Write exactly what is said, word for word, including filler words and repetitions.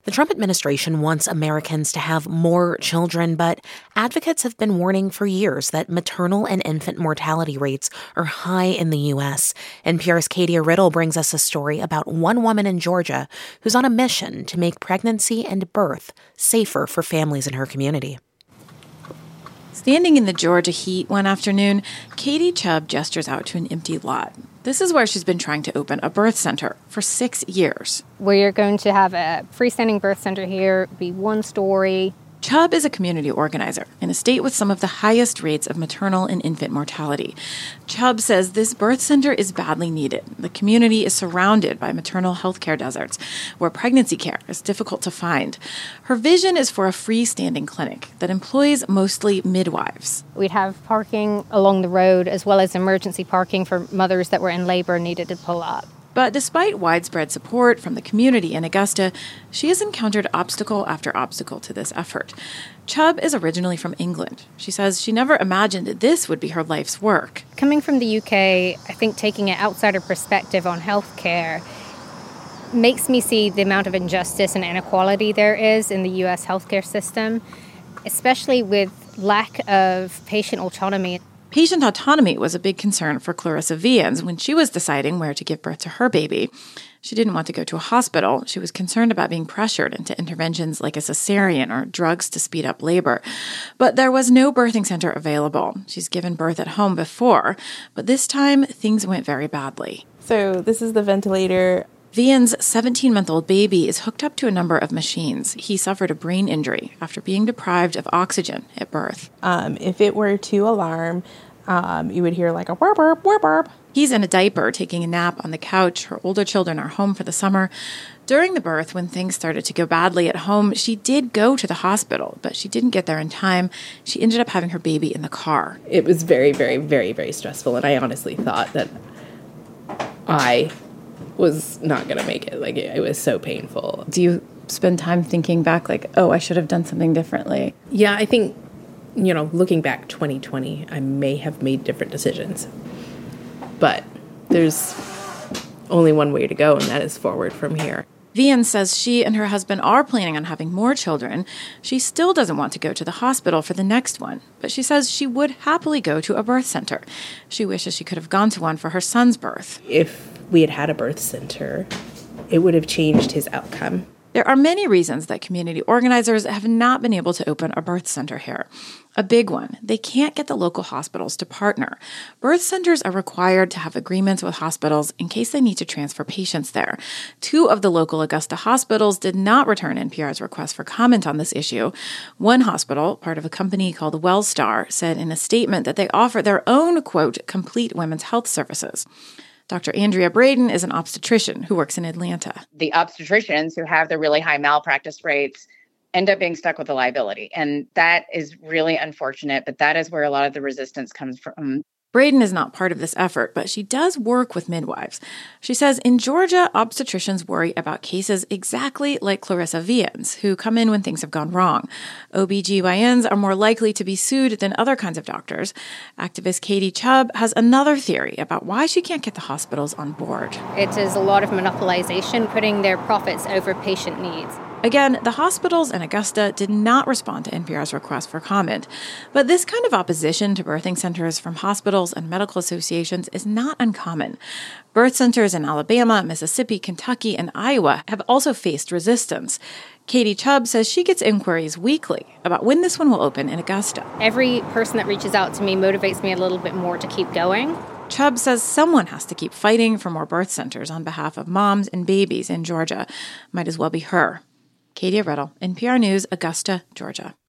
The Trump administration wants Americans to have more children, but advocates have been warning for years that maternal and infant mortality rates are high in the U S. N P R's Katie Riddle brings us a story about one woman in Georgia who's on a mission to make pregnancy and birth safer for families in her community. Standing in the Georgia heat one afternoon, Katie Chubb gestures out to an empty lot. This is where she's been trying to open a birth center for six years. We're going to have a freestanding birth center here, be one story. Chubb is a community organizer in a state with some of the highest rates of maternal and infant mortality. Chubb says this birth center is badly needed. The community is surrounded by maternal health care deserts, where pregnancy care is difficult to find. Her vision is for a freestanding clinic that employs mostly midwives. We'd have parking along the road, as well as emergency parking for mothers that were in labor and needed to pull up. But despite widespread support from the community in Augusta, she has encountered obstacle after obstacle to this effort. Chubb is originally from England. She says she never imagined that this would be her life's work. Coming from the U K, I think taking an outsider perspective on healthcare makes me see the amount of injustice and inequality there is in the U S healthcare system, especially with lack of patient autonomy. Patient autonomy was a big concern for Clarissa Vians when she was deciding where to give birth to her baby. She didn't want to go to a hospital. She was concerned about being pressured into interventions like a cesarean or drugs to speed up labor. But there was no birthing center available. She's given birth at home before, but this time things went very badly. So this is the ventilator. Vian's seventeen-month-old baby is hooked up to a number of machines. He suffered a brain injury after being deprived of oxygen at birth. Um, if it were to alarm, um, you would hear like a burp, burp, burp, burp. He's in a diaper, taking a nap on the couch. Her older children are home for the summer. During the birth, when things started to go badly at home, she did go to the hospital, but she didn't get there in time. She ended up having her baby in the car. It was very, very, very, very stressful, and I honestly thought that I was not going to make it. Like, it, it was so painful. Do you spend time thinking back, like, oh, I should have done something differently? Yeah, I think, you know, looking back twenty twenty, I may have made different decisions. But there's only one way to go, and that is forward from here. Vian says she and her husband are planning on having more children. She still doesn't want to go to the hospital for the next one, but she says she would happily go to a birth center. She wishes she could have gone to one for her son's birth. If we had had a birth center, it would have changed his outcome. There are many reasons that community organizers have not been able to open a birth center here. A big one, they can't get the local hospitals to partner. Birth centers are required to have agreements with hospitals in case they need to transfer patients there. Two of the local Augusta hospitals did not return N P R's request for comment on this issue. One hospital, part of a company called WellStar, said in a statement that they offer their own, quote, complete women's health services. Doctor Andrea Braden is an obstetrician who works in Atlanta. The obstetricians who have the really high malpractice rates end up being stuck with the liability. And that is really unfortunate, but that is where a lot of the resistance comes from. Braden is not part of this effort, but she does work with midwives. She says in Georgia, obstetricians worry about cases exactly like Clarissa Vians, who come in when things have gone wrong. O B G Y Ns are more likely to be sued than other kinds of doctors. Activist Katie Chubb has another theory about why she can't get the hospitals on board. It is a lot of monopolization, putting their profits over patient needs. Again, the hospitals in Augusta did not respond to N P R's request for comment. But this kind of opposition to birthing centers from hospitals and medical associations is not uncommon. Birth centers in Alabama, Mississippi, Kentucky, and Iowa have also faced resistance. Katie Chubb says she gets inquiries weekly about when this one will open in Augusta. Every person that reaches out to me motivates me a little bit more to keep going. Chubb says someone has to keep fighting for more birth centers on behalf of moms and babies in Georgia. Might as well be her. Katie Riddle, N P R News, Augusta, Georgia.